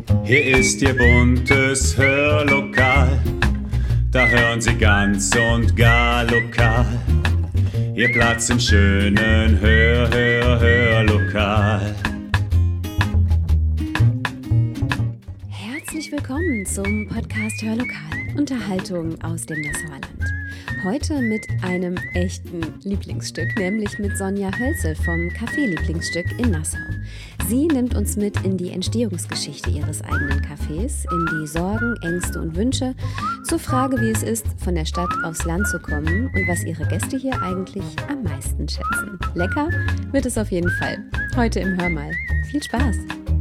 Hier ist Ihr buntes Hörlokal, da hören Sie ganz und gar lokal. Ihr Platz im schönen Hörlokal. Herzlich willkommen zum Podcast Hörlokal, Unterhaltung aus dem Nassauer Land. Heute mit einem echten Lieblingsstück, nämlich mit Sonja Hölzel vom Café Lieblingsstück in Nassau. Sie nimmt uns mit in die Entstehungsgeschichte ihres eigenen Cafés, in die Sorgen, Ängste und Wünsche, zur Frage, wie es ist, von der Stadt aufs Land zu kommen und was ihre Gäste hier eigentlich am meisten schätzen. Lecker wird es auf jeden Fall. Heute im Hörmal. Viel Spaß!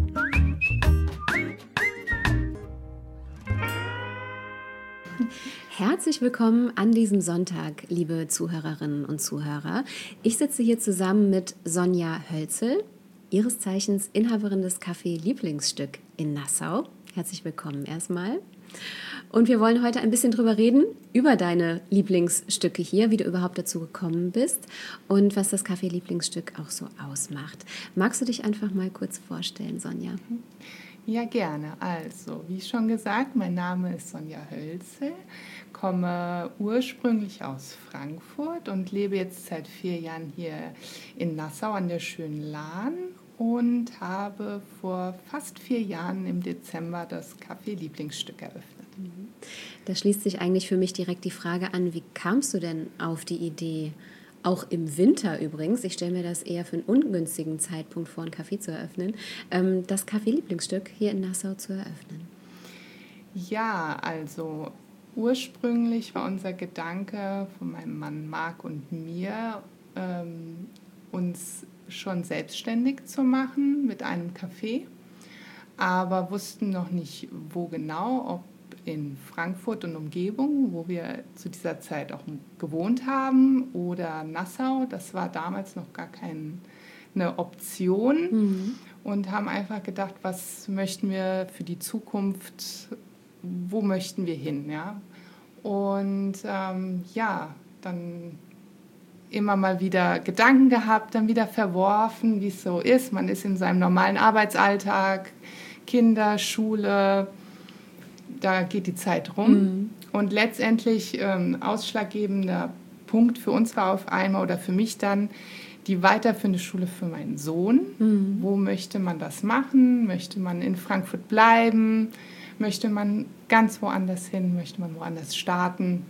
Herzlich willkommen an diesem Sonntag, liebe Zuhörerinnen und Zuhörer. Ich sitze hier zusammen mit Sonja Hölzel, ihres Zeichens Inhaberin des Café Lieblingsstück in Nassau. Herzlich willkommen erstmal. Und wir wollen heute ein bisschen drüber reden, über deine Lieblingsstücke hier, wie du überhaupt dazu gekommen bist und was das Café Lieblingsstück auch so ausmacht. Magst du dich einfach mal kurz vorstellen, Sonja? Ja, gerne. Also, wie schon gesagt, mein Name ist Sonja Hölzel, komme ursprünglich aus Frankfurt und lebe jetzt seit 4 Jahren hier in Nassau an der schönen Lahn und habe vor fast 4 Jahren im Dezember das Café Lieblingsstück eröffnet. Da schließt sich eigentlich für mich direkt die Frage an, wie kamst du denn auf die Idee, auch im Winter übrigens, ich stelle mir das eher für einen ungünstigen Zeitpunkt vor, ein Café zu eröffnen, das Café Lieblingsstück hier in Nassau zu eröffnen? Ja, also ursprünglich war unser Gedanke von meinem Mann Marc und mir, uns schon selbstständig zu machen mit einem Café, aber wussten noch nicht, wo genau, ob in Frankfurt und Umgebung, wo wir zu dieser Zeit auch gewohnt haben, oder Nassau. Das war damals noch gar keine Option und haben einfach gedacht, was möchten wir für die Zukunft, wo möchten wir hin, ja? Und dann immer mal wieder Gedanken gehabt, dann wieder verworfen, wie es so ist. Man ist in seinem normalen Arbeitsalltag, Kinder, Schule, da geht die Zeit rum. Und letztendlich ausschlaggebender Punkt für uns war auf einmal oder für mich dann die weiterführende Schule für meinen Sohn. Wo möchte man das machen? Möchte man in Frankfurt bleiben? Möchte man ganz woanders hin? Möchte man woanders starten?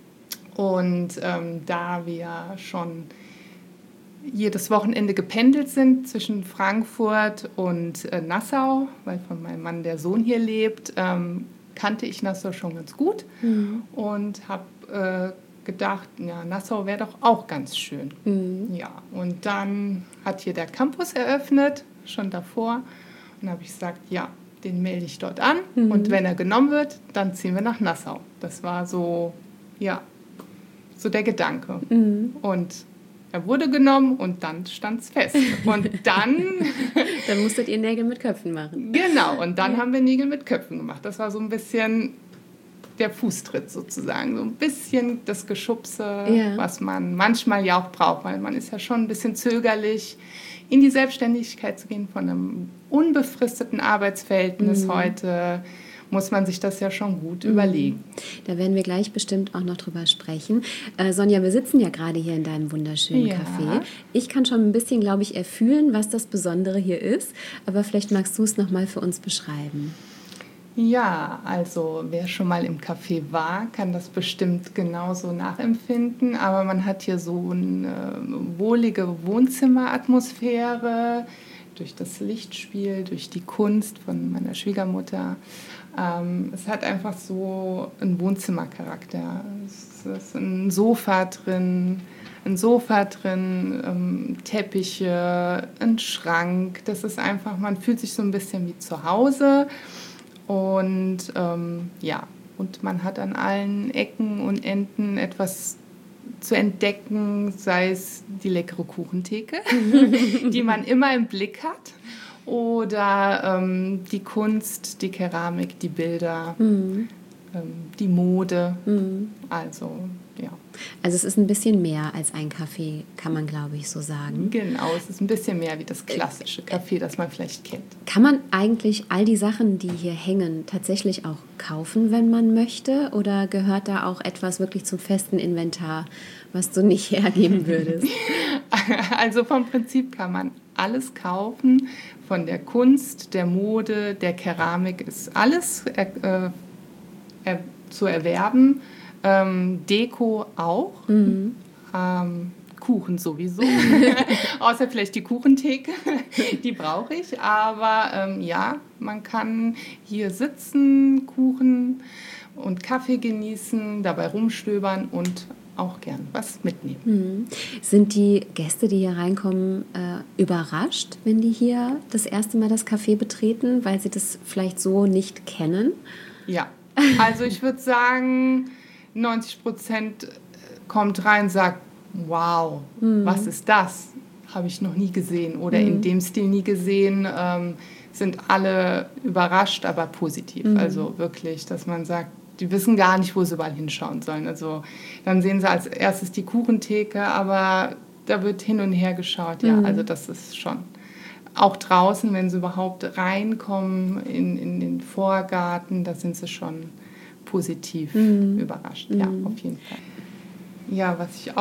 Und da wir schon jedes Wochenende gependelt sind zwischen Frankfurt und Nassau, weil von meinem Mann der Sohn hier lebt, kannte ich Nassau schon ganz gut und habe gedacht, ja, Nassau wäre doch auch ganz schön. Ja, und dann hat hier der Campus eröffnet, schon davor. Und habe ich gesagt, ja, den melde ich dort an. Und wenn er genommen wird, dann ziehen wir nach Nassau. Das war so, ja, so der Gedanke. Und er wurde genommen und dann stand es fest. Und dann... Dann musstet ihr Nägel mit Köpfen machen. Genau, und dann haben wir Nägel mit Köpfen gemacht. Das war so ein bisschen der Fußtritt sozusagen. So ein bisschen das Geschubse, was man manchmal ja auch braucht. Weil man ist ja schon ein bisschen zögerlich, in die Selbstständigkeit zu gehen von einem unbefristeten Arbeitsverhältnis heute. Muss man sich das ja schon gut überlegen. Da werden wir gleich bestimmt auch noch drüber sprechen. Sonja, wir sitzen ja gerade hier in deinem wunderschönen Café. Ich kann schon ein bisschen, glaube ich, erfühlen, was das Besondere hier ist. Aber vielleicht magst du es noch mal für uns beschreiben. Ja, also wer schon mal im Café war, kann das bestimmt genauso nachempfinden. Aber man hat hier so eine wohlige Wohnzimmeratmosphäre durch das Lichtspiel, durch die Kunst von meiner Schwiegermutter. Es hat einfach so einen Wohnzimmercharakter. Es ist ein Sofa drin, Teppiche, ein Schrank. Das ist einfach, man fühlt sich so ein bisschen wie zu Hause. Und und man hat an allen Ecken und Enden etwas zu entdecken, sei es die leckere Kuchentheke, die man immer im Blick hat, oder die Kunst, die Keramik, die Bilder, die Mode. Also ja. Also es ist ein bisschen mehr als ein Kaffee, kann man, glaube ich, so sagen. Genau, es ist ein bisschen mehr wie das klassische Kaffee, das man vielleicht kennt. Kann man eigentlich all die Sachen, die hier hängen, tatsächlich auch kaufen, wenn man möchte? Oder gehört da auch etwas wirklich zum festen Inventar, was du nicht hergeben würdest? Also vom Prinzip kann man alles kaufen. Von der Kunst, der Mode, der Keramik ist alles zu erwerben. Deko auch. Kuchen sowieso. Außer vielleicht die Kuchentheke. Die brauche ich. Aber ja, man kann hier sitzen, Kuchen und Kaffee genießen, dabei rumstöbern und auch gern was mitnehmen. Sind die Gäste, die hier reinkommen, überrascht, wenn die hier das erste Mal das Café betreten, weil sie das vielleicht so nicht kennen? Ja, also ich würde sagen, 90% kommt rein und sagt, wow, was ist das? Habe ich noch nie gesehen oder in dem Stil nie gesehen. Sind alle überrascht, aber positiv. Also wirklich, dass man sagt, die wissen gar nicht, wo sie überall hinschauen sollen. Also dann sehen sie als erstes die Kuchentheke, aber da wird hin und her geschaut. Ja, also das ist schon. Auch draußen, wenn sie überhaupt reinkommen in den Vorgarten, da sind sie schon positiv überrascht. Ja, auf jeden Fall. Ja,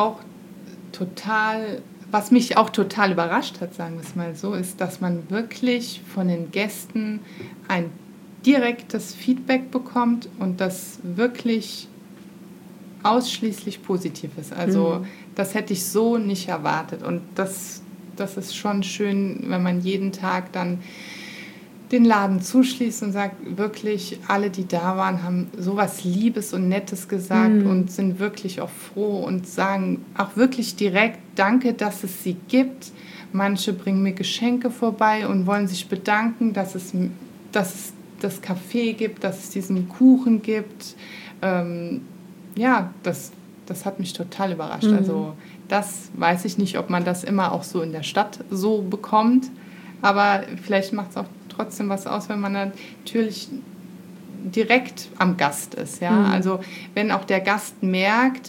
was mich auch total überrascht hat, sagen wir es mal so, ist, dass man wirklich von den Gästen ein direktes Feedback bekommt und das wirklich ausschließlich positiv ist. Also das hätte ich so nicht erwartet. Und das ist schon schön, wenn man jeden Tag dann den Laden zuschließt und sagt, wirklich alle, die da waren, haben sowas Liebes und Nettes gesagt und sind wirklich auch froh und sagen auch wirklich direkt Danke, dass es sie gibt. Manche bringen mir Geschenke vorbei und wollen sich bedanken, dass es das Café gibt, dass es diesen Kuchen gibt. Ja, das hat mich total überrascht. Also das weiß ich nicht, ob man das immer auch so in der Stadt so bekommt, aber vielleicht macht es auch trotzdem was aus, wenn man natürlich direkt am Gast ist. Ja? Also wenn auch der Gast merkt,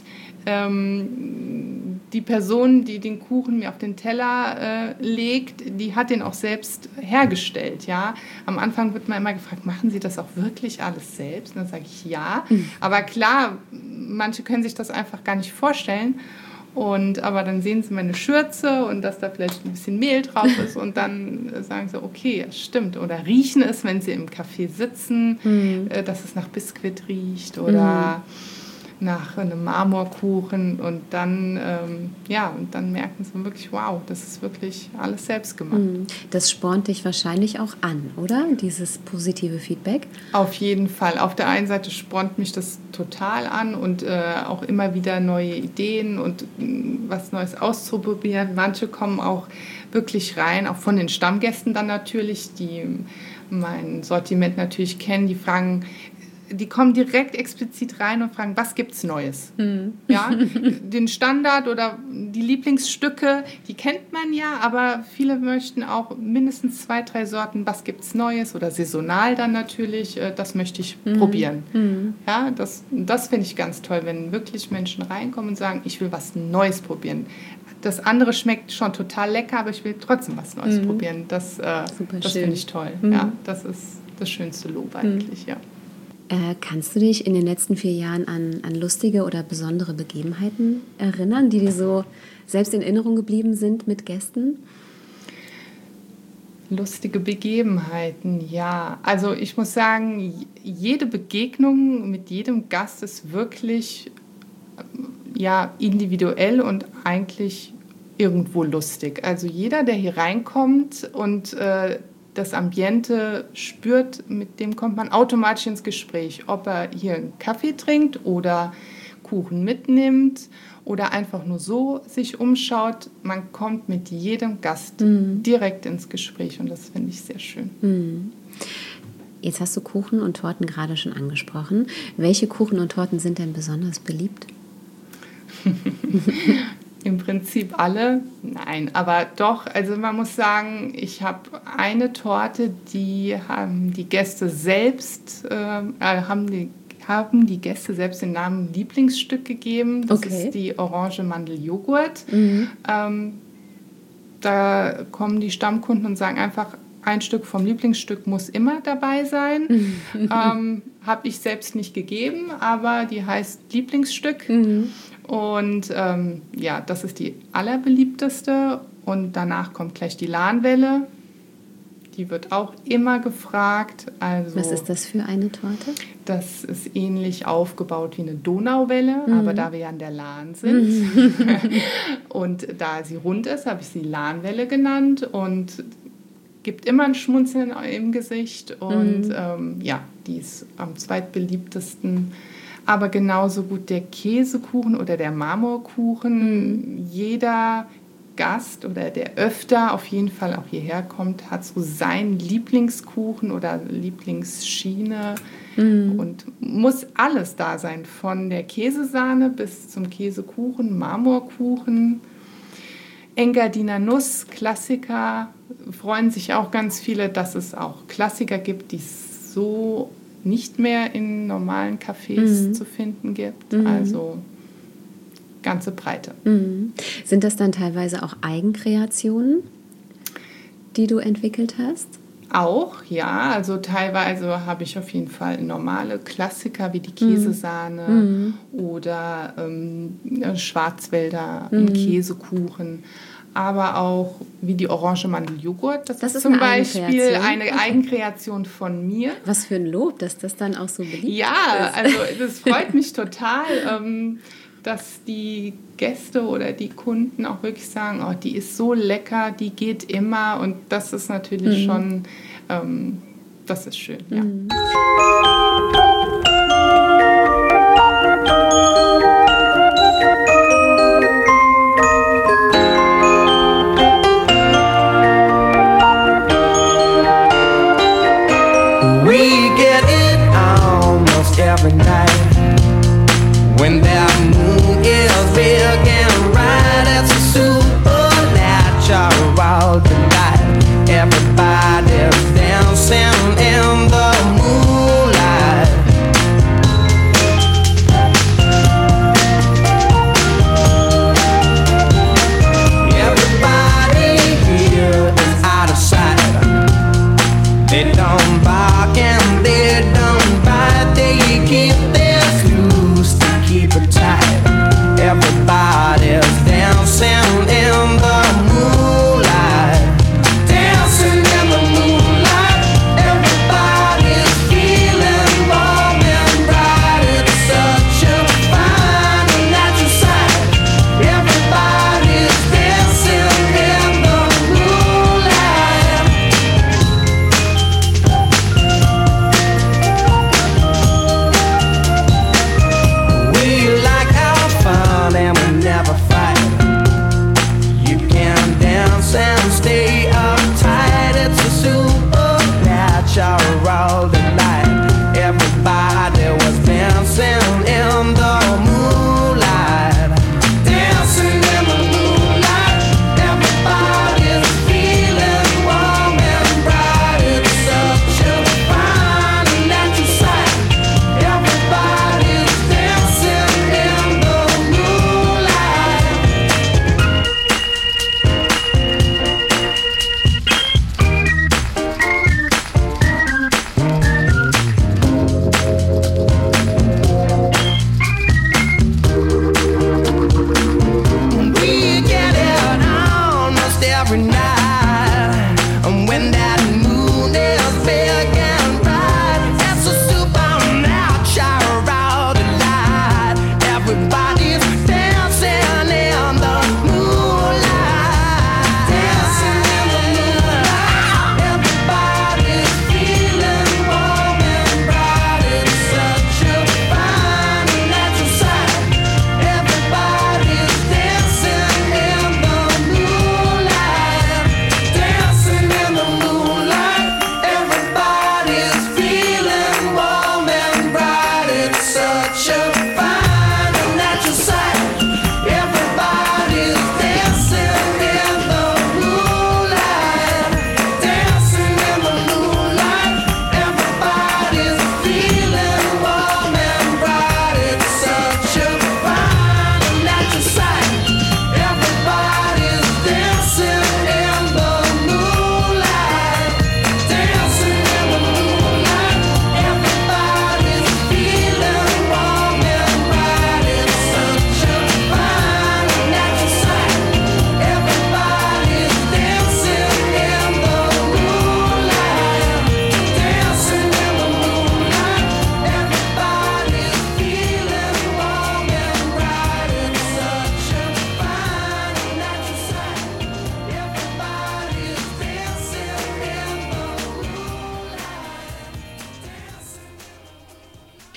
die Person, die den Kuchen mir auf den Teller legt, die hat den auch selbst hergestellt. Ja? Am Anfang wird man immer gefragt, machen Sie das auch wirklich alles selbst? Und dann sage ich ja. Aber klar, manche können sich das einfach gar nicht vorstellen. Aber dann sehen sie meine Schürze und dass da vielleicht ein bisschen Mehl drauf ist und dann sagen sie, okay, das stimmt. Oder riechen es, wenn sie im Café sitzen, dass es nach Biskuit riecht oder nach einem Marmorkuchen und dann, und dann merken sie wirklich, wow, das ist wirklich alles selbst gemacht. Das spornt dich wahrscheinlich auch an, oder? Dieses positive Feedback? Auf jeden Fall. Auf der einen Seite spornt mich das total an und auch immer wieder neue Ideen und was Neues auszuprobieren. Manche kommen auch wirklich rein, auch von den Stammgästen dann natürlich, die mein Sortiment natürlich kennen, die kommen direkt explizit rein und fragen, was gibt's Neues? Ja, den Standard oder die Lieblingsstücke, die kennt man ja, aber viele möchten auch mindestens 2, 3 Sorten, was gibt's Neues oder saisonal dann natürlich, das möchte ich probieren. Ja, das finde ich ganz toll, wenn wirklich Menschen reinkommen und sagen, ich will was Neues probieren. Das andere schmeckt schon total lecker, aber ich will trotzdem was Neues probieren. Das finde ich toll. Ja, das ist das schönste Lob eigentlich, ja. Kannst du dich in den letzten 4 Jahren an lustige oder besondere Begebenheiten erinnern, die dir so selbst in Erinnerung geblieben sind mit Gästen? Lustige Begebenheiten, ja. Also ich muss sagen, jede Begegnung mit jedem Gast ist wirklich individuell und eigentlich irgendwo lustig. Also jeder, der hier reinkommt und das Ambiente spürt, mit dem kommt man automatisch ins Gespräch. Ob er hier einen Kaffee trinkt oder Kuchen mitnimmt oder einfach nur so sich umschaut. Man kommt mit jedem Gast direkt ins Gespräch und das finde ich sehr schön. Jetzt hast du Kuchen und Torten gerade schon angesprochen. Welche Kuchen und Torten sind denn besonders beliebt? Im Prinzip alle. Nein, aber doch, also man muss sagen, ich habe eine Torte, die haben die Gäste selbst, haben haben die Gäste selbst den Namen Lieblingsstück gegeben. Das ist die Orange Mandel-Joghurt. Da kommen die Stammkunden und sagen einfach, ein Stück vom Lieblingsstück muss immer dabei sein. Habe ich selbst nicht gegeben, aber die heißt Lieblingsstück. Und ja, das ist die allerbeliebteste. Und danach kommt gleich die Lahnwelle. Die wird auch immer gefragt. Also, was ist das für eine Torte? Das ist ähnlich aufgebaut wie eine Donauwelle, aber da wir ja an der Lahn sind und da sie rund ist, habe ich sie Lahnwelle genannt und gibt immer ein Schmunzeln im Gesicht. Und ja, die ist am zweitbeliebtesten. Aber genauso gut der Käsekuchen oder der Marmorkuchen. Jeder Gast oder der öfter auf jeden Fall auch hierher kommt, hat so seinen Lieblingskuchen oder Lieblingsschiene und muss alles da sein, von der Käsesahne bis zum Käsekuchen, Marmorkuchen, Engadiner Nuss, Klassiker. Freuen sich auch ganz viele, dass es auch Klassiker gibt, die es so nicht mehr in normalen Cafés zu finden gibt. Also ganze Breite. Sind das dann teilweise auch Eigenkreationen, die du entwickelt hast? Auch, ja. Also teilweise habe ich auf jeden Fall normale Klassiker wie die Käsesahne oder Schwarzwälder Käsekuchen. Aber auch wie die Orange Mandel-Joghurt. Das ist zum Beispiel eine Eigenkreation von mir. Was für ein Lob, dass das dann auch so beliebt ist. Ja, also das freut mich total, dass die Gäste oder die Kunden auch wirklich sagen, oh, die ist so lecker, die geht immer. Und das ist natürlich schon, das ist schön, ja. We get it almost every night when that moon is big and bright. It's a supernatural delight. Everybody's dancing in the moonlight. Everybody here is out of sight. They don't bark and they don't bite. They keep their clues to keep it tight. Everybody's dancing in the moonlight. Dancing in the moonlight. Everybody's feeling warm and bright. It's such a fine and natural sight. Everybody's dancing in the moonlight.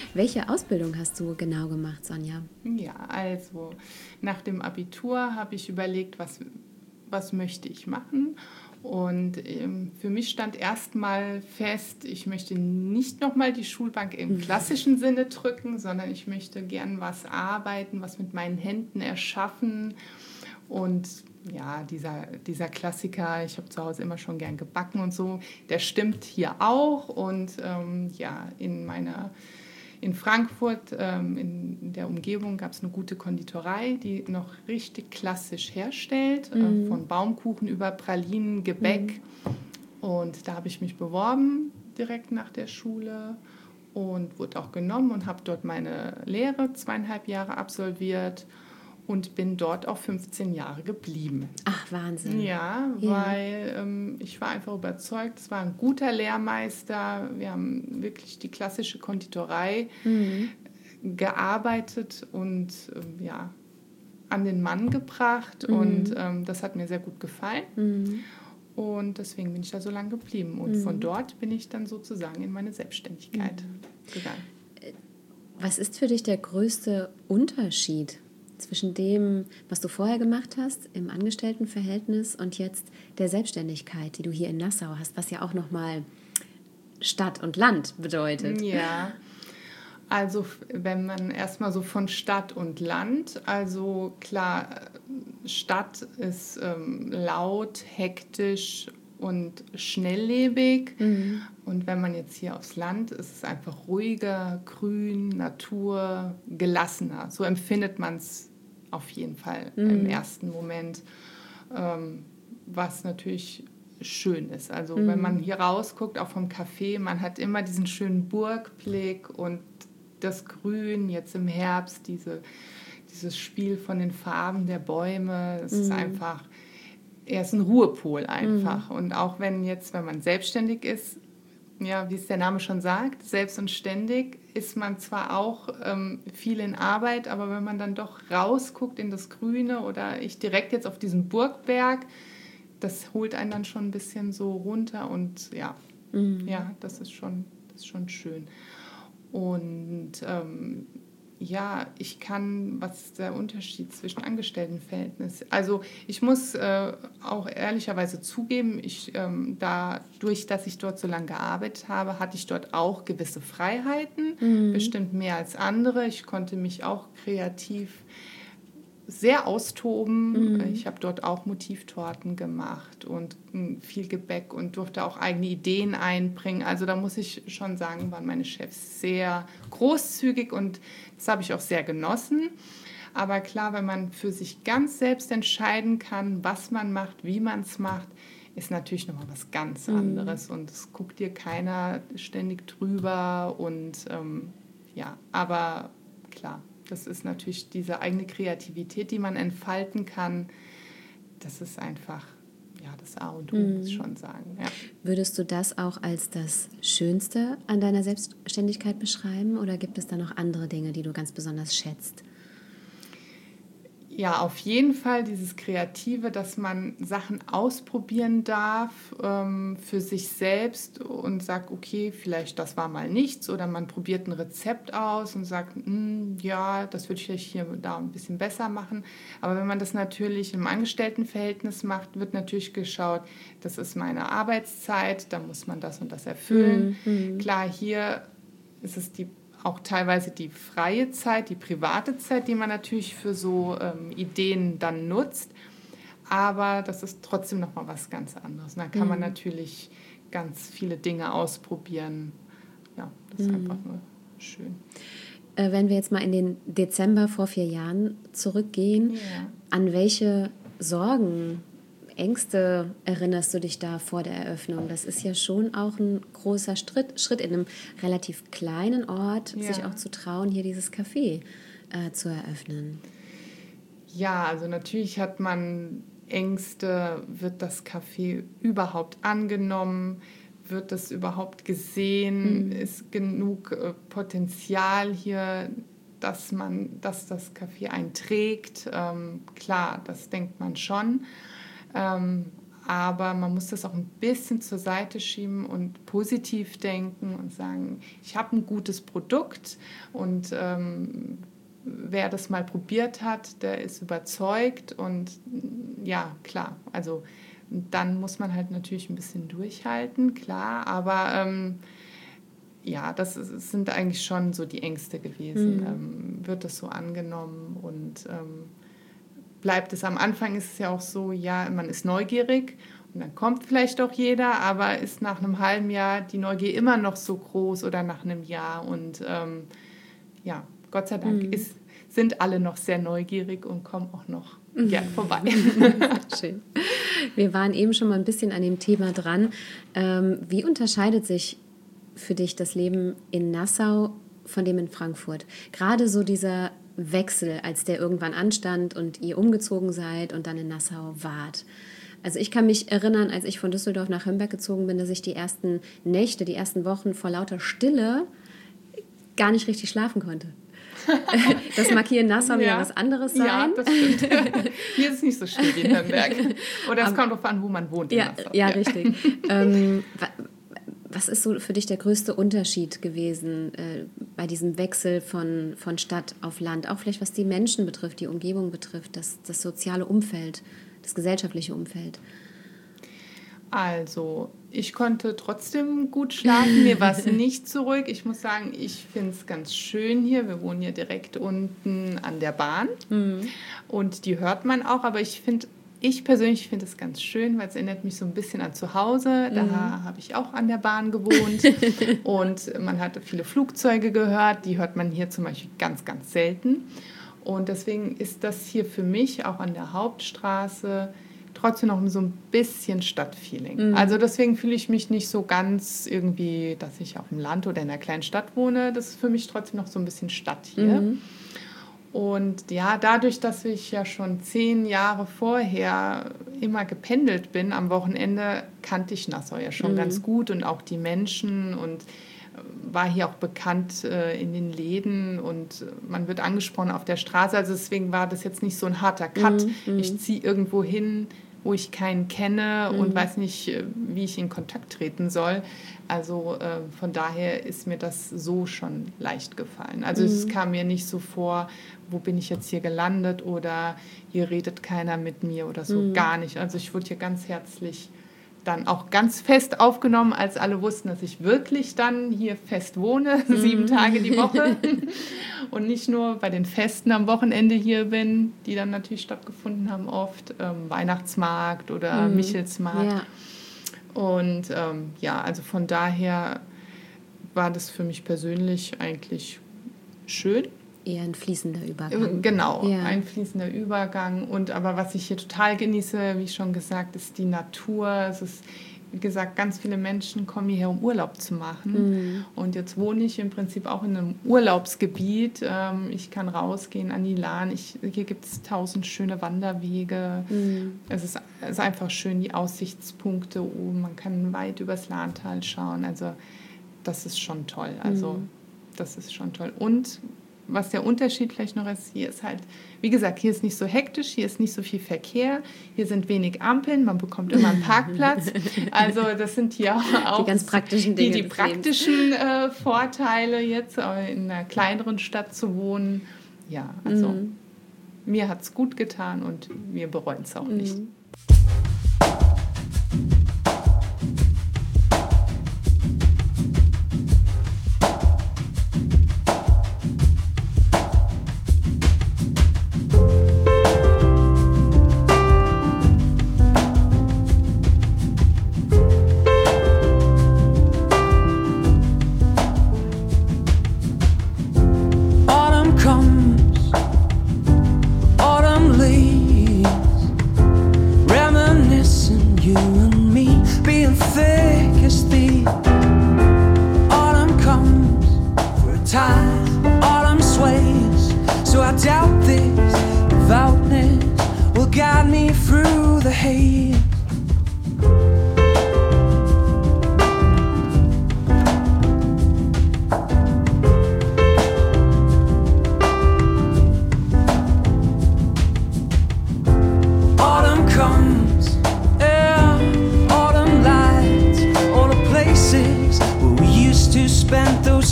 Welche Ausbildung hast du genau gemacht, Sonja? Ja, also nach dem Abitur habe ich überlegt, was möchte ich machen. Und für mich stand erstmal fest, ich möchte nicht nochmal die Schulbank im klassischen Sinne drücken, sondern ich möchte gern was arbeiten, was mit meinen Händen erschaffen. Und ja, dieser Klassiker, ich habe zu Hause immer schon gern gebacken und so, der stimmt hier auch. Und in Frankfurt, in der Umgebung, gab es eine gute Konditorei, die noch richtig klassisch herstellt, von Baumkuchen über Pralinen, Gebäck. Und da habe ich mich beworben direkt nach der Schule und wurde auch genommen und habe dort meine Lehre 2,5 Jahre absolviert und bin dort auch 15 Jahre geblieben. Ach, Wahnsinn. Ja, weil ich war einfach überzeugt, es war ein guter Lehrmeister. Wir haben wirklich die klassische Konditorei gearbeitet und an den Mann gebracht. Und das hat mir sehr gut gefallen. Und deswegen bin ich da so lange geblieben. Und von dort bin ich dann sozusagen in meine Selbstständigkeit gegangen. Was ist für dich der größte Unterschied zwischen dem, was du vorher gemacht hast im Angestelltenverhältnis und jetzt der Selbstständigkeit, die du hier in Nassau hast, was ja auch nochmal Stadt und Land bedeutet? Ja, also wenn man erstmal so von Stadt und Land, also klar, Stadt ist laut, hektisch und schnelllebig. Und wenn man jetzt hier aufs Land ist, ist es einfach ruhiger, grün, Natur, gelassener. So empfindet man es auf jeden Fall im ersten Moment, was natürlich schön ist. Also wenn man hier rausguckt, auch vom Café, man hat immer diesen schönen Burgblick und das Grün, jetzt im Herbst, dieses Spiel von den Farben der Bäume, es ist einfach, er ist ein Ruhepol einfach. Und auch wenn man selbstständig ist, ja, wie es der Name schon sagt, selbst und ständig, ist man zwar auch viel in Arbeit, aber wenn man dann doch rausguckt in das Grüne oder ich direkt jetzt auf diesen Burgberg, das holt einen dann schon ein bisschen so runter und ja, das ist schon schön. Und was ist der Unterschied zwischen Angestelltenverhältnis? Also ich muss auch ehrlicherweise zugeben, dadurch, dass ich dort so lange gearbeitet habe, hatte ich dort auch gewisse Freiheiten, bestimmt mehr als andere. Ich konnte mich auch kreativ sehr austoben. Ich habe dort auch Motivtorten gemacht und viel Gebäck und durfte auch eigene Ideen einbringen. Also da muss ich schon sagen, waren meine Chefs sehr großzügig und das habe ich auch sehr genossen. Aber klar, wenn man für sich ganz selbst entscheiden kann, was man macht, wie man es macht, ist natürlich nochmal was ganz anderes. Und es guckt dir keiner ständig drüber. Und aber klar, das ist natürlich diese eigene Kreativität, die man entfalten kann. Das ist einfach das A und O, muss ich schon sagen. Ja. Würdest du das auch als das Schönste an deiner Selbstständigkeit beschreiben oder gibt es da noch andere Dinge, die du ganz besonders schätzt? Ja, auf jeden Fall dieses Kreative, dass man Sachen ausprobieren darf für sich selbst und sagt, okay, vielleicht das war mal nichts oder man probiert ein Rezept aus und sagt, das würde ich hier da ein bisschen besser machen. Aber wenn man das natürlich im Angestelltenverhältnis macht, wird natürlich geschaut, das ist meine Arbeitszeit, da muss man das und das erfüllen. Klar, hier ist es auch teilweise die freie Zeit, die private Zeit, die man natürlich für so Ideen dann nutzt. Aber das ist trotzdem nochmal was ganz anderes. Und da kann man natürlich ganz viele Dinge ausprobieren. Ja, das ist einfach nur schön. Wenn wir jetzt mal in den Dezember vor 4 Jahren zurückgehen, an welche Sorgen, Ängste erinnerst du dich da vor der Eröffnung? Das ist ja schon auch ein großer Schritt in einem relativ kleinen Ort, sich auch zu trauen, hier dieses Café zu eröffnen. Ja, also natürlich hat man Ängste, wird das Café überhaupt angenommen? Wird das überhaupt gesehen? Ist genug Potenzial hier, dass das Café einträgt? Klar, das denkt man schon. Aber man muss das auch ein bisschen zur Seite schieben und positiv denken und sagen, ich habe ein gutes Produkt und wer das mal probiert hat, der ist überzeugt. Und ja, klar, also dann muss man halt natürlich ein bisschen durchhalten, klar. Aber ja, das sind eigentlich schon so die Ängste gewesen. Wird das so angenommen und bleibt es? Am Anfang ist es ja auch so, ja, man ist neugierig und dann kommt vielleicht auch jeder, aber ist nach einem halben Jahr die Neugier immer noch so groß oder nach einem Jahr und ja, Gott sei Dank sind alle noch sehr neugierig und kommen auch noch gern vorbei. Schön. Wir waren eben schon mal ein bisschen an dem Thema dran. Wie unterscheidet sich für dich das Leben in Nassau von dem in Frankfurt? Gerade so dieser Wechsel, als der irgendwann anstand und ihr umgezogen seid und dann in Nassau wart. Also ich kann mich erinnern, als ich von Düsseldorf nach Hömberg gezogen bin, dass ich die ersten Nächte, die ersten Wochen vor lauter Stille gar nicht richtig schlafen konnte. Das mag hier in Nassau wieder was anderes sein. Ja, das stimmt. Hier ist es nicht so still wie in Hömberg. Oder es kommt darauf an, wo man wohnt in Nassau. Ja, richtig. Was ist so für dich der größte Unterschied gewesen bei diesem Wechsel von Stadt auf Land? Auch vielleicht was die Menschen betrifft, die Umgebung betrifft, das soziale Umfeld, das gesellschaftliche Umfeld. Also, ich konnte trotzdem gut schlafen. Mir war es nicht so ruhig. Ich muss sagen, ich finde es ganz schön hier. Wir wohnen hier direkt unten an der Bahn. Und die hört man auch. Aber ich persönlich finde es ganz schön, weil es erinnert mich so ein bisschen an zu Hause. Da habe ich auch an der Bahn gewohnt. Und man hatte viele Flugzeuge gehört. Die hört man hier zum Beispiel ganz, ganz selten. Und deswegen ist das hier für mich auch an der Hauptstraße trotzdem noch so ein bisschen Stadtfeeling. Also deswegen fühle ich mich nicht so ganz irgendwie, dass ich auf dem Land oder in einer kleinen Stadt wohne. Das ist für mich trotzdem noch so ein bisschen Stadt hier. Und ja, dadurch, dass ich ja schon 10 Jahre vorher immer gependelt bin, am Wochenende kannte ich Nassau ja schon ganz gut und auch die Menschen und war hier auch bekannt in den Läden und man wird angesprochen auf der Straße. Also deswegen war das jetzt nicht so ein harter Cut. Ich ziehe irgendwo hin, wo ich keinen kenne und weiß nicht, wie ich in Kontakt treten soll. Also von daher ist mir das so schon leicht gefallen. Also es kam mir nicht so vor, wo bin ich jetzt hier gelandet oder hier redet keiner mit mir oder so, gar nicht. Also ich wurde hier ganz herzlich dann auch ganz fest aufgenommen, als alle wussten, dass ich wirklich dann hier fest wohne, 7 Tage die Woche und nicht nur bei den Festen am Wochenende hier bin, die dann natürlich stattgefunden haben oft, Weihnachtsmarkt oder Michelsmarkt. Ja. Und ja, also von daher war das für mich persönlich eigentlich schön. Eher ein fließender Übergang. Genau, ein fließender Übergang. Und aber was ich hier total genieße, wie schon gesagt, ist die Natur. Es ist, wie gesagt, ganz viele Menschen kommen hierher, um Urlaub zu machen. Und jetzt wohne ich im Prinzip auch in einem Urlaubsgebiet. Ich kann rausgehen an die Lahn. Hier gibt es 1000 schöne Wanderwege. Es ist einfach schön, die Aussichtspunkte oben. Man kann weit übers Lahntal schauen. Also das ist schon toll. Also das ist schon toll. Und was der Unterschied vielleicht noch ist, hier ist halt, wie gesagt, hier ist nicht so hektisch, hier ist nicht so viel Verkehr, hier sind wenig Ampeln, man bekommt immer einen Parkplatz. Also das sind hier auch die ganz praktischen Dinge. Die praktischen Vorteile jetzt, in einer kleineren Stadt zu wohnen. Ja, also mir hat es gut getan und wir bereuen es auch nicht.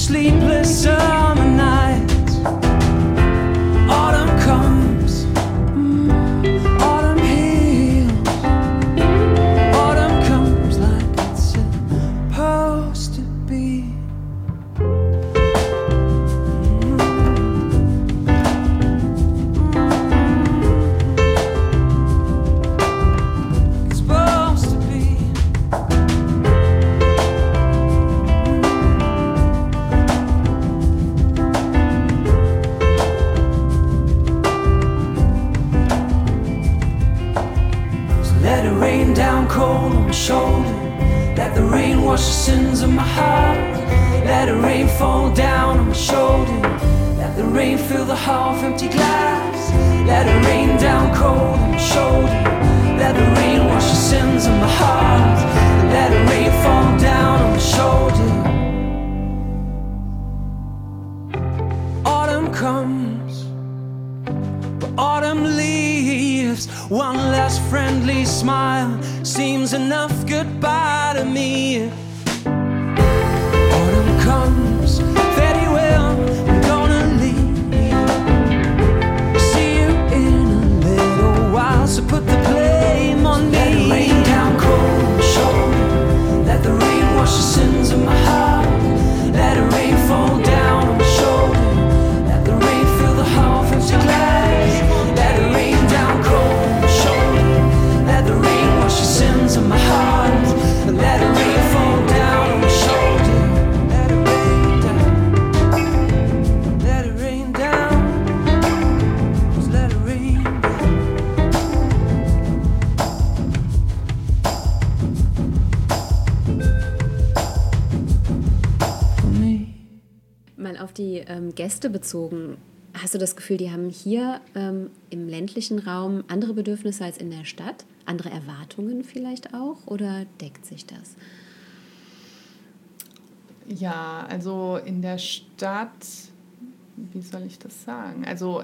sleepless summer nights. Autumn comes, autumn heals. Autumn comes like it's supposed to be. It's supposed to be. Let it rain down cold on my shoulder. Let the rain wash the sins of my heart. Let it rain fall down on my shoulder. Let the rain fill the half empty glass. Let it rain down cold on my shoulder. Let the rain wash the sins of my heart. Let it rain fall down on my shoulder. Autumn comes, but autumn leaves. One last friendly smile seems enough goodbye to me. Autumn comes, very well, I'm gonna leave. See you in a little while, so put the blame on me. Let it rain down cold on my shoulder. Let the rain wash the sins of my heart. Let it rain fall down on my shoulder. Let the rain fill the half empty glass. Let it rain down cold on my shoulder. Let the rain wash the sins of my heart. Let it rain fall down on my shoulder. Let it rain down. Let it rain down. Just let it rain down. For me. Mal auf die Gäste bezogen. Hast du das Gefühl, die haben hier im ländlichen Raum andere Bedürfnisse als in der Stadt? Andere Erwartungen vielleicht auch? Oder deckt sich das? Ja, also in der Stadt, wie soll ich das sagen? Also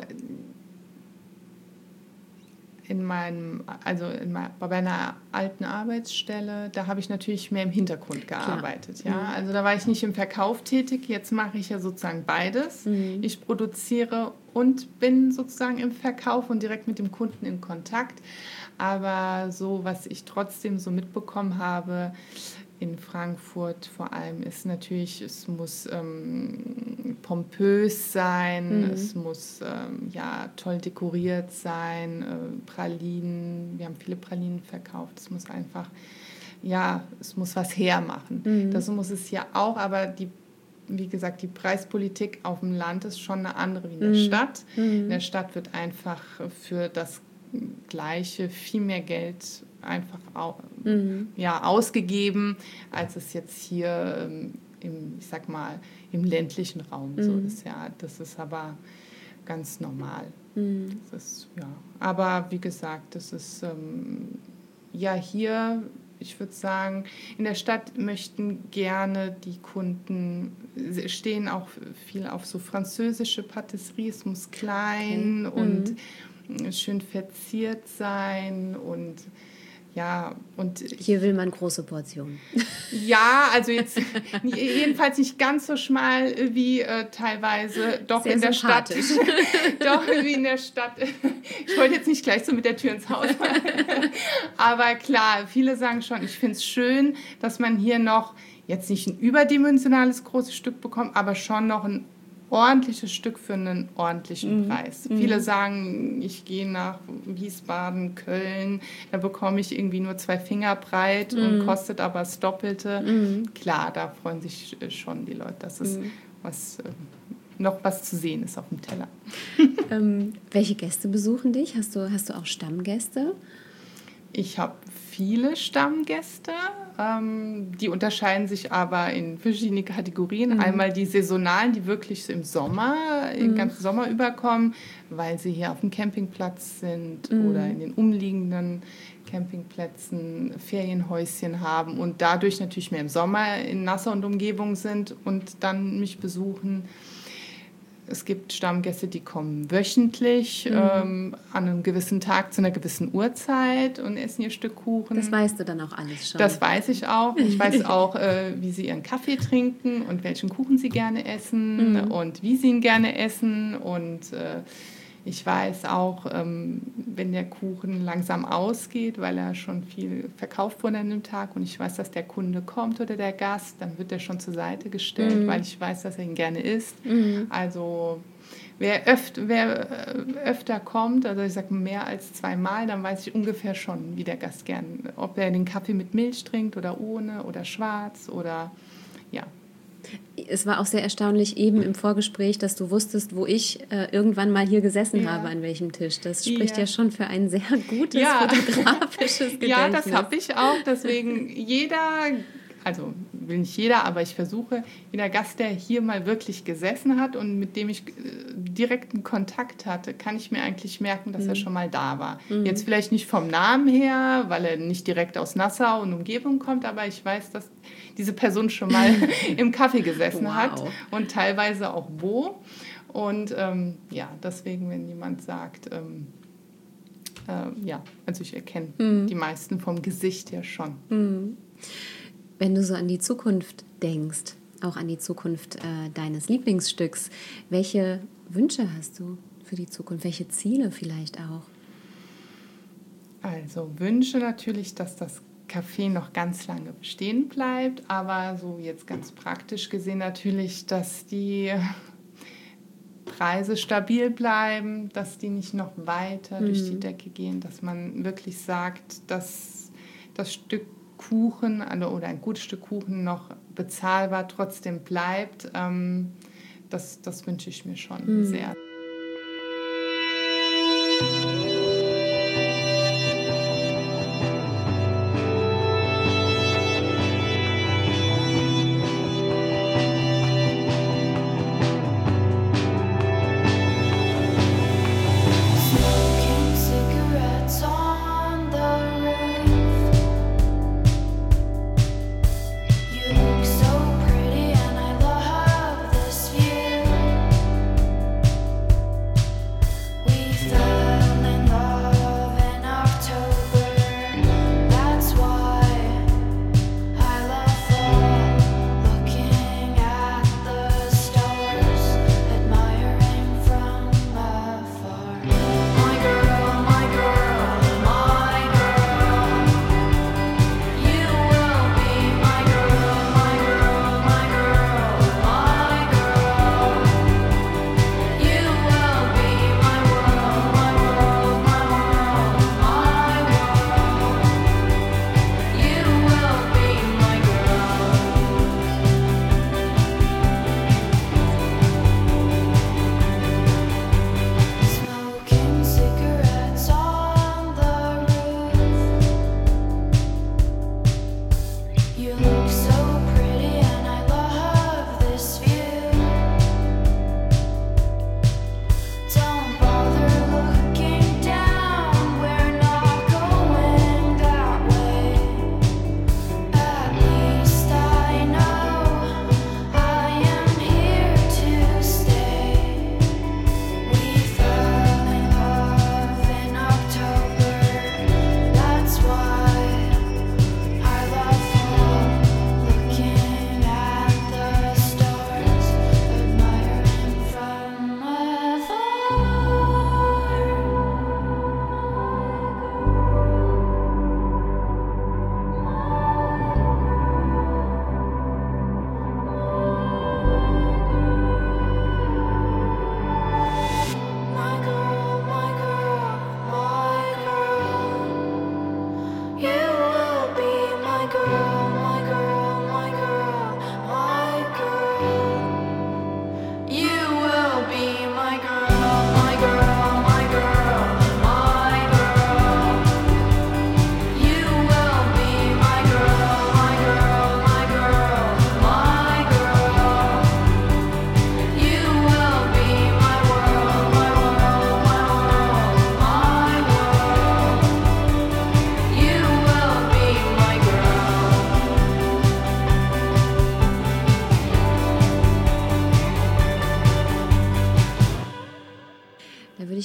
bei meiner alten Arbeitsstelle, da habe ich natürlich mehr im Hintergrund gearbeitet. Ja? Also da war ich nicht im Verkauf tätig. Jetzt mache ich ja sozusagen beides. Ich produziere und bin sozusagen im Verkauf und direkt mit dem Kunden in Kontakt. Aber so, was ich trotzdem so mitbekommen habe in Frankfurt vor allem, ist natürlich, es muss pompös sein, es muss toll dekoriert sein, Pralinen, wir haben viele Pralinen verkauft, es muss einfach, es muss was hermachen. Das muss es hier auch, aber wie gesagt, die Preispolitik auf dem Land ist schon eine andere wie in der Stadt. In der Stadt wird einfach für das Gleiche viel mehr Geld einfach ausgegeben, als es jetzt hier im ländlichen Raum so ist. Ja, das ist aber ganz normal. Das ist, aber wie gesagt, das ist hier, ich würde sagen, in der Stadt möchten gerne die Kunden, stehen auch viel auf so französische Patisserie, es muss klein und schön verziert sein und hier will man große Portionen. Ja, also jetzt jedenfalls nicht ganz so schmal wie teilweise doch sehr in der Stadt. Doch wie in der Stadt. Ich wollte jetzt nicht gleich so mit der Tür ins Haus fallen. Aber klar, viele sagen schon, ich finde es schön, dass man hier noch jetzt nicht ein überdimensionales großes Stück bekommt, aber schon noch ein ordentliches Stück für einen ordentlichen Preis. Viele sagen, ich gehe nach Wiesbaden, Köln, da bekomme ich irgendwie nur 2 Finger breit und kostet aber das Doppelte. Klar, da freuen sich schon die Leute, dass es noch was zu sehen ist auf dem Teller. Welche Gäste besuchen dich? Hast du auch Stammgäste? Ich habe viele Stammgäste, die unterscheiden sich aber in verschiedene Kategorien. Einmal die saisonalen, die wirklich im Sommer, den ganzen Sommer überkommen, weil sie hier auf dem Campingplatz sind oder in den umliegenden Campingplätzen Ferienhäuschen haben und dadurch natürlich mehr im Sommer in Nassau und Umgebung sind und dann mich besuchen. Es gibt Stammgäste, die kommen wöchentlich an einem gewissen Tag zu einer gewissen Uhrzeit und essen ihr Stück Kuchen. Das weißt du dann auch alles schon. Das weiß ich auch. Ich weiß auch, wie sie ihren Kaffee trinken und welchen Kuchen sie gerne essen und wie sie ihn gerne essen. Und ich weiß auch, wenn der Kuchen langsam ausgeht, weil er schon viel verkauft wurde an dem Tag und ich weiß, dass der Kunde kommt oder der Gast, dann wird er schon zur Seite gestellt, weil ich weiß, dass er ihn gerne isst. Also wer öfter kommt, also ich sage mehr als 2 Mal, dann weiß ich ungefähr schon, wie der Gast gern, ob er den Kaffee mit Milch trinkt oder ohne oder schwarz oder ja. Es war auch sehr erstaunlich eben im Vorgespräch, dass du wusstest, wo ich irgendwann mal hier gesessen habe, an welchem Tisch. Das spricht ja schon für ein sehr gutes fotografisches Gedächtnis. Ja, das habe ich auch. Deswegen also will nicht jeder, aber ich versuche, jeder Gast, der hier mal wirklich gesessen hat und mit dem ich direkten Kontakt hatte, kann ich mir eigentlich merken, dass er schon mal da war. Jetzt vielleicht nicht vom Namen her, weil er nicht direkt aus Nassau und Umgebung kommt, aber ich weiß, dass diese Person schon mal im Café gesessen hat und teilweise auch wo. Und deswegen, wenn jemand sagt, also ich erkenne die meisten vom Gesicht her schon. Wenn du so an die Zukunft denkst, auch an die Zukunft deines Lieblingsstücks, welche Wünsche hast du für die Zukunft? Welche Ziele vielleicht auch? Also Wünsche natürlich, dass das Café noch ganz lange bestehen bleibt, aber so jetzt ganz praktisch gesehen natürlich, dass die Preise stabil bleiben, dass die nicht noch weiter durch die Decke gehen, dass man wirklich sagt, dass das Stück Kuchen oder ein gutes Stück Kuchen noch bezahlbar trotzdem bleibt, das wünsche ich mir schon sehr. We fell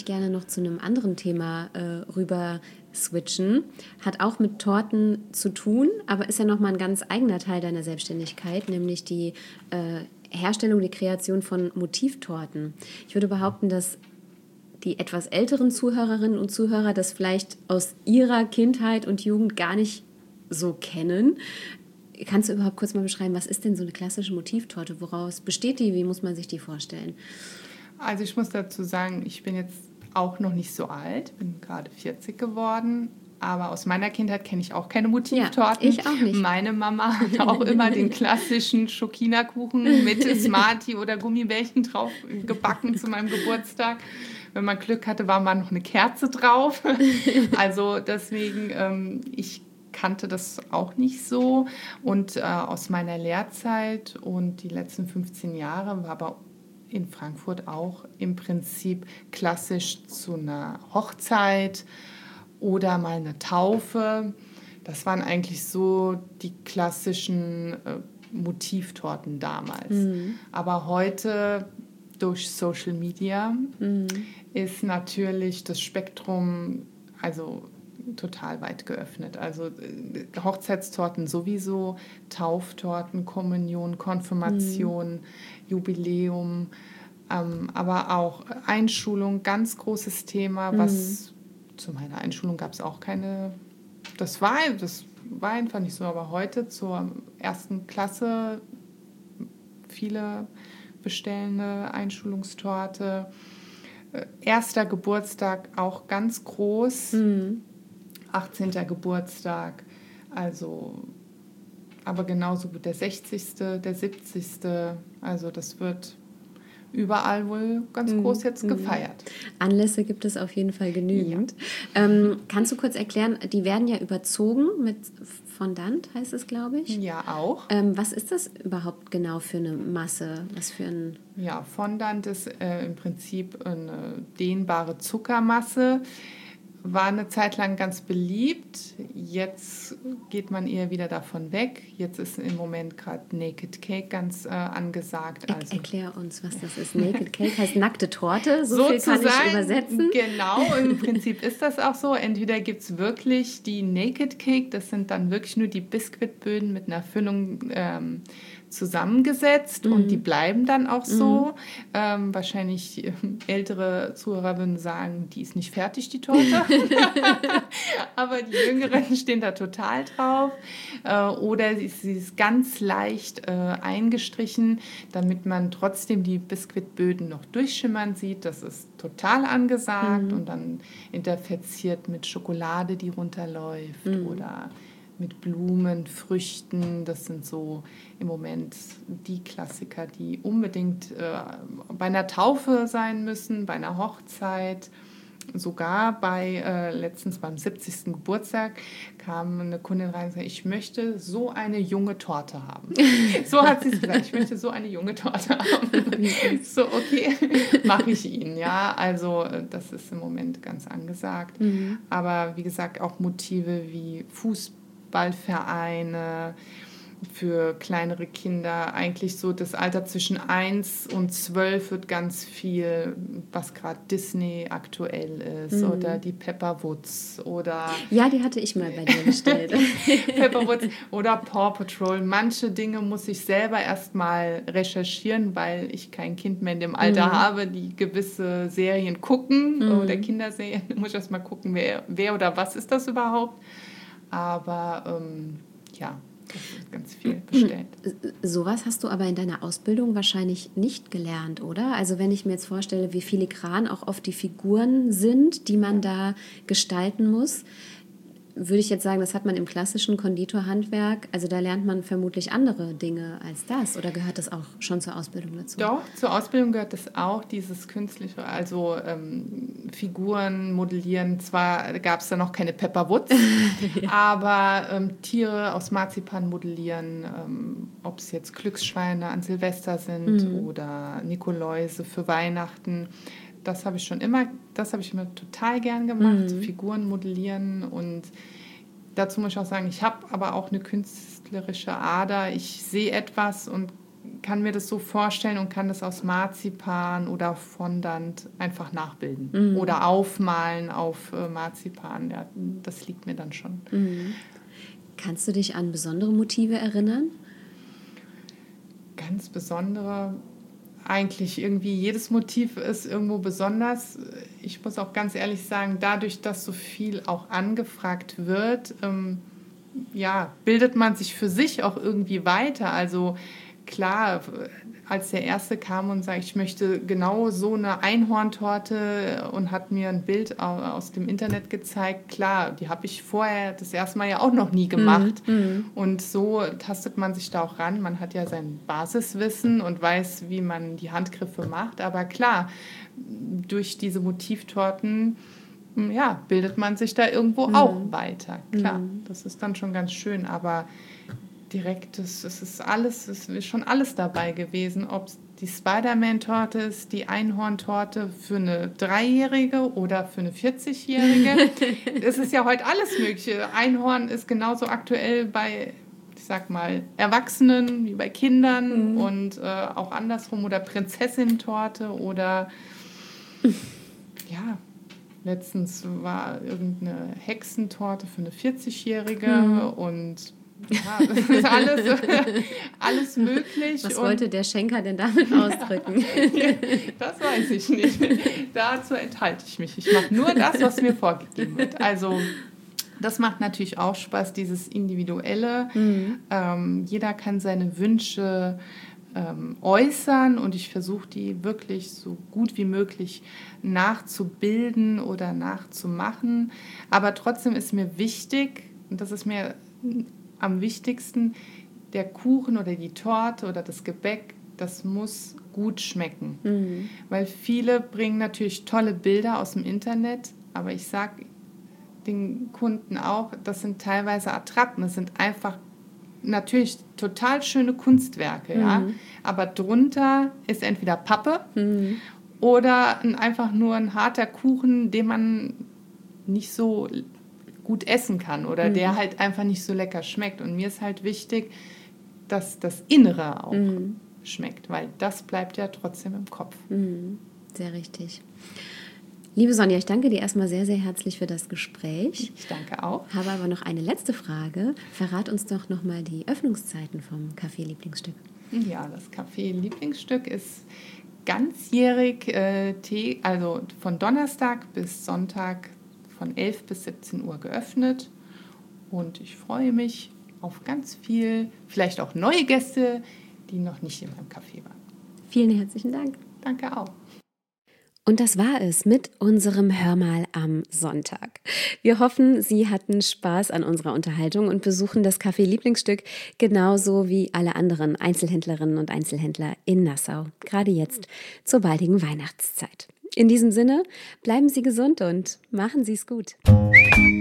gerne noch zu einem anderen Thema rüber switchen. Hat auch mit Torten zu tun, aber ist ja nochmal ein ganz eigener Teil deiner Selbstständigkeit, nämlich die Herstellung, die Kreation von Motivtorten. Ich würde behaupten, dass die etwas älteren Zuhörerinnen und Zuhörer das vielleicht aus ihrer Kindheit und Jugend gar nicht so kennen. Kannst du überhaupt kurz mal beschreiben, was ist denn so eine klassische Motivtorte? Woraus besteht die? Wie muss man sich die vorstellen? Also ich muss dazu sagen, ich bin jetzt auch noch nicht so alt, bin gerade 40 geworden. Aber aus meiner Kindheit kenne ich auch keine Motivtorten. Ja, ich auch nicht. Meine Mama hat auch immer den klassischen Schokina-Kuchen mit Smarty oder Gummibärchen drauf gebacken zu meinem Geburtstag. Wenn man Glück hatte, war mal noch eine Kerze drauf. Also deswegen, ich kannte das auch nicht so. Und aus meiner Lehrzeit und die letzten 15 Jahre war aber in Frankfurt auch im Prinzip klassisch zu einer Hochzeit oder mal eine Taufe. Das waren eigentlich so die klassischen Motivtorten damals. Aber heute durch Social Media ist natürlich das Spektrum also total weit geöffnet. Also Hochzeitstorten sowieso, Tauftorten, Kommunion, Konfirmation, Jubiläum, aber auch Einschulung, ganz großes Thema, was zu meiner Einschulung gab es auch keine, das war einfach nicht so, aber heute zur 1. Klasse viele bestellende Einschulungstorte. 1. Geburtstag auch ganz groß, 18. Geburtstag, also aber genauso gut der 60., der 70., also das wird überall wohl ganz groß jetzt gefeiert. Anlässe gibt es auf jeden Fall genügend. Ja. Kannst du kurz erklären, die werden ja überzogen mit Fondant, heißt es, glaube ich? Ja, auch. Was ist das überhaupt genau für eine Masse? Was für ein... Ja, Fondant ist im Prinzip eine dehnbare Zuckermasse. War eine Zeit lang ganz beliebt. Jetzt geht man eher wieder davon weg. Jetzt ist im Moment gerade Naked Cake ganz angesagt. Also erklär uns, was das ist. Naked Cake heißt nackte Torte. So viel kann ich übersetzen. Genau, im Prinzip ist das auch so. Entweder gibt es wirklich die Naked Cake, das sind dann wirklich nur die Biskuitböden mit einer Füllung zusammengesetzt und die bleiben dann auch so. Wahrscheinlich ältere Zuhörer würden sagen, die ist nicht fertig, die Torte. Aber die Jüngeren stehen da total drauf. Oder sie ist ganz leicht eingestrichen, damit man trotzdem die Biskuitböden noch durchschimmern sieht. Das ist total angesagt und dann interverziert mit Schokolade, die runterläuft oder mit Blumen, Früchten. Das sind so im Moment die Klassiker, die unbedingt bei einer Taufe sein müssen, bei einer Hochzeit. Sogar letztens beim 70. Geburtstag kam eine Kundin rein und sagte, ich möchte so eine junge Torte haben. So hat sie es gesagt, ich möchte so eine junge Torte haben. So, okay, mache ich Ihnen. Ja, also das ist im Moment ganz angesagt. Aber wie gesagt, auch Motive wie Fußballvereine für kleinere Kinder, eigentlich so das Alter zwischen 1 und 12 wird ganz viel, was gerade Disney aktuell ist oder die Pepperwoods oder... Ja, die hatte ich mal bei dir bestellt. Pepperwoods oder Paw Patrol. Manche Dinge muss ich selber erstmal recherchieren, weil ich kein Kind mehr in dem Alter habe, die gewisse Serien gucken oder Kinderserien. Da muss ich erstmal gucken, wer oder was ist das überhaupt. Aber ja, das ist ganz viel bestellt. Sowas hast du aber in deiner Ausbildung wahrscheinlich nicht gelernt, oder? Also wenn ich mir jetzt vorstelle, wie filigran auch oft die Figuren sind, die man da gestalten muss, würde ich jetzt sagen, das hat man im klassischen Konditorhandwerk, also da lernt man vermutlich andere Dinge als das, oder gehört das auch schon zur Ausbildung dazu? Doch, zur Ausbildung gehört das auch, dieses künstliche, also Figuren modellieren. Zwar gab es da noch keine Pepperwoods, aber Tiere aus Marzipan modellieren, ob es jetzt Glücksschweine an Silvester sind oder Nikoläuse für Weihnachten. Das habe ich immer total gern gemacht, Figuren modellieren. Und dazu muss ich auch sagen, ich habe aber auch eine künstlerische Ader. Ich sehe etwas und kann mir das so vorstellen und kann das aus Marzipan oder Fondant einfach nachbilden oder aufmalen auf Marzipan. Ja, das liegt mir dann schon. Kannst du dich an besondere Motive erinnern? Ganz besondere, eigentlich irgendwie jedes Motiv ist irgendwo besonders. Ich muss auch ganz ehrlich sagen, dadurch, dass so viel auch angefragt wird, bildet man sich für sich auch irgendwie weiter. Also klar, als der Erste kam und sagte, ich möchte genau so eine Einhorntorte und hat mir ein Bild aus dem Internet gezeigt, klar, die habe ich vorher das erste Mal ja auch noch nie gemacht. Und so tastet man sich da auch ran. Man hat ja sein Basiswissen und weiß, wie man die Handgriffe macht. Aber klar, durch diese Motivtorten bildet man sich da irgendwo auch weiter. Klar, das ist dann schon ganz schön, aber direkt, es ist schon alles dabei gewesen, ob es die Spider-Man-Torte ist, die Einhorntorte für eine 3-Jährige oder für eine 40-Jährige. Es ist ja heute alles Mögliche. Einhorn ist genauso aktuell bei, ich sag mal, Erwachsenen wie bei Kindern und auch andersrum, oder Prinzessin-Torte oder letztens war irgendeine Hexentorte für eine 40-Jährige und das ist alles möglich. Was wollte der Schenker denn damit ausdrücken? Das weiß ich nicht. Dazu enthalte ich mich. Ich mache nur das, was mir vorgegeben wird. Also das macht natürlich auch Spaß, dieses Individuelle. Jeder kann seine Wünsche äußern und ich versuche, die wirklich so gut wie möglich nachzubilden oder nachzumachen. Aber trotzdem ist mir wichtig, und das ist mir am wichtigsten, der Kuchen oder die Torte oder das Gebäck, das muss gut schmecken. Weil viele bringen natürlich tolle Bilder aus dem Internet, aber ich sage den Kunden auch, das sind teilweise Attrappen, das sind einfach natürlich total schöne Kunstwerke, aber drunter ist entweder Pappe oder einfach nur ein harter Kuchen, den man nicht so gut essen kann oder der halt einfach nicht so lecker schmeckt. Und mir ist halt wichtig, dass das Innere auch schmeckt, weil das bleibt ja trotzdem im Kopf. Sehr richtig. Liebe Sonja, ich danke dir erstmal sehr, sehr herzlich für das Gespräch. Ich danke auch. Habe aber noch eine letzte Frage. Verrat uns doch nochmal die Öffnungszeiten vom Café Lieblingsstück. Ja, das Café Lieblingsstück ist ganzjährig, also von Donnerstag bis Sonntag von 11 bis 17 Uhr geöffnet. Und ich freue mich auf ganz viel, vielleicht auch neue Gäste, die noch nicht in meinem Café waren. Vielen herzlichen Dank. Danke auch. Und das war es mit unserem Hörmal am Sonntag. Wir hoffen, Sie hatten Spaß an unserer Unterhaltung und besuchen das Café Lieblingsstück genauso wie alle anderen Einzelhändlerinnen und Einzelhändler in Nassau, gerade jetzt zur baldigen Weihnachtszeit. In diesem Sinne, bleiben Sie gesund und machen Sie es gut.